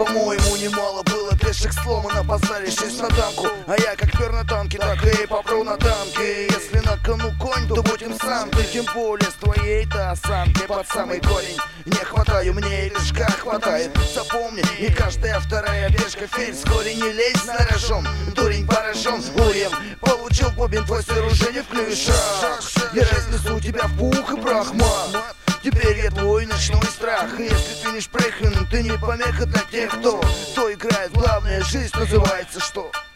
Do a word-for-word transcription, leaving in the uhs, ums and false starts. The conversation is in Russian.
По-моему, немало было пешек сломано, позарившись на дамку. А я как пер на танке, так и попру на танке. Если на кону конь, то будь им сам ты. Тем более с твоей-то осанкой под самый корень. Не хватаю, мне и лишка хватает. Запомни, и каждая вторая пешка фель. Вскоре не лезь на рожон, дурень поражен урем. Получил бобин твой с оружия в клюшах. Я разнесу тебя в пух и прах, мат. Теперь я твой ночной страх. И если ты не шпрехен, ты не помеха для тех, кто Кто играет, главное, жизнь называется что?